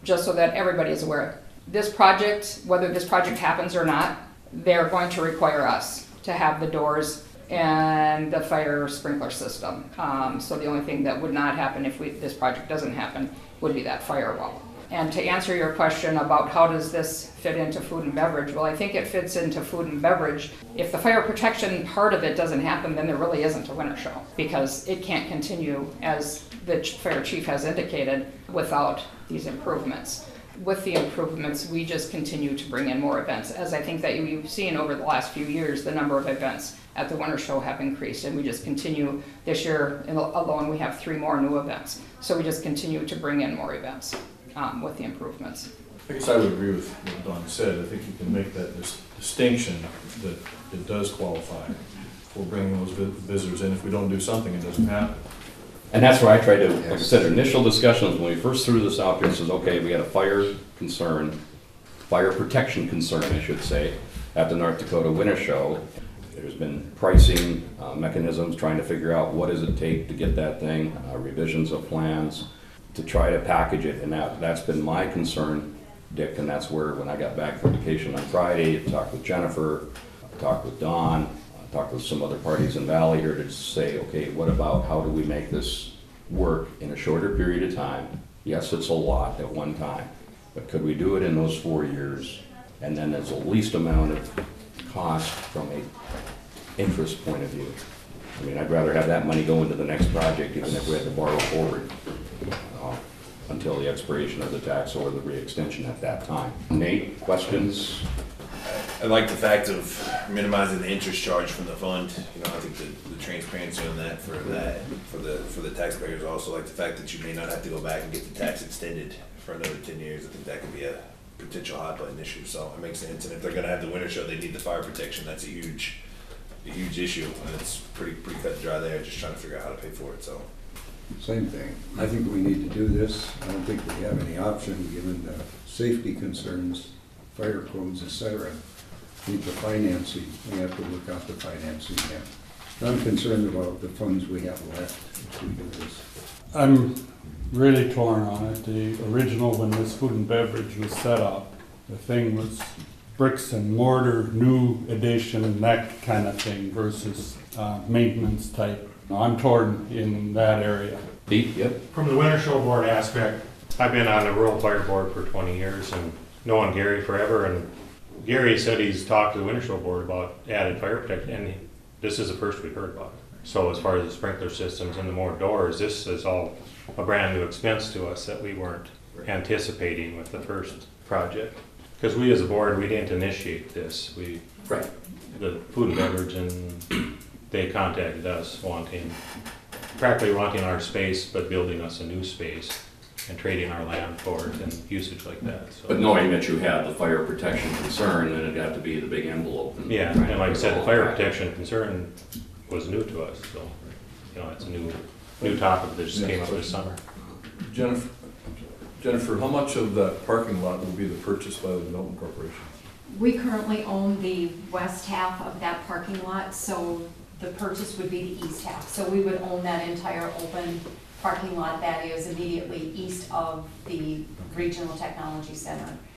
just so that everybody is aware. This project, whether this project happens or not, they're going to require us to have the doors and the fire sprinkler system. So the only thing that would not happen if this project doesn't happen would be that firewall. And to answer your question about how does this fit into food and beverage, well, I think it fits into food and beverage. If the fire protection part of it doesn't happen, then there really isn't a winter show, because it can't continue, as the fire chief has indicated, without these improvements. With the improvements, we just continue to bring in more events. As I think that you've seen over the last few years, the number of events at the winter show have increased, and we just continue. This year alone, we have 3 more new events. So we just continue to bring in more events with the improvements. I guess I would agree with what Dawn said. I think you can make that distinction that it does qualify for bringing those visitors in. If we don't do something, it doesn't happen. And that's where I tried to, like I said, initial discussions, when we first threw this out there, says, okay, we got a fire concern, fire protection concern, I should say, at the North Dakota Winter Show. There's been pricing mechanisms, trying to figure out what does it take to get that thing, revisions of plans, to try to package it. And that's been my concern, Dick, and that's where, when I got back from vacation on Friday, I talked with Jennifer, I talked with Dawn, talked with some other parties in Valley here to say, okay, what about how do we make this work in a shorter period of time? Yes, it's a lot at one time, but could we do it in those 4 years? And then there's the least amount of cost from a interest point of view. I mean, I'd rather have that money go into the next project, even if we had to borrow forward until the expiration of the tax or the re-extension at that time. Nate, questions? I like the fact of minimizing the interest charge from the fund. You know, I think the transparency on that for the taxpayers. Also like the fact that you may not have to go back and get the tax extended for another 10 years. I think that could be a potential hot button issue. So it makes sense. And if they're going to have the winter show, they need the fire protection. That's a huge issue, and it's pretty cut and dry there. Just trying to figure out how to pay for it. So. Same thing. I think we need to do this. I don't think we have any option given the safety concerns, fire codes, etc. Need the financing. We have to work out the financing yet. I'm concerned about the funds we have left if we do this. I'm really torn on it. The original, when this food and beverage was set up, the thing was bricks and mortar, new addition, that kind of thing versus maintenance type. I'm torn in that area. Pete, yep. From the Winter Show Board aspect, I've been on the Rural Fire Board for 20 years and known Gary forever. And Gary said he's talked to the Winter Show Board about added fire protection, and this is the first we've heard about it. So as far as the sprinkler systems and the more doors, this is all a brand new expense to us that we weren't anticipating with the first project. Because we as a board, we didn't initiate this. The food and beverage, and they contacted us practically wanting our space, but building us a new space and trading our land for it and usage like that. So. But knowing that you had the fire protection concern, then it'd have to be the big envelope. Yeah, and like I said, the fire protection concern was new to us, so you know, it's a new topic that just came up this summer. Jennifer, how much of that parking lot will be the purchase by the Development Corporation? We currently own the west half of that parking lot, so the purchase would be the east half. So we would own that entire open parking lot that is immediately east of the Regional Technology Center.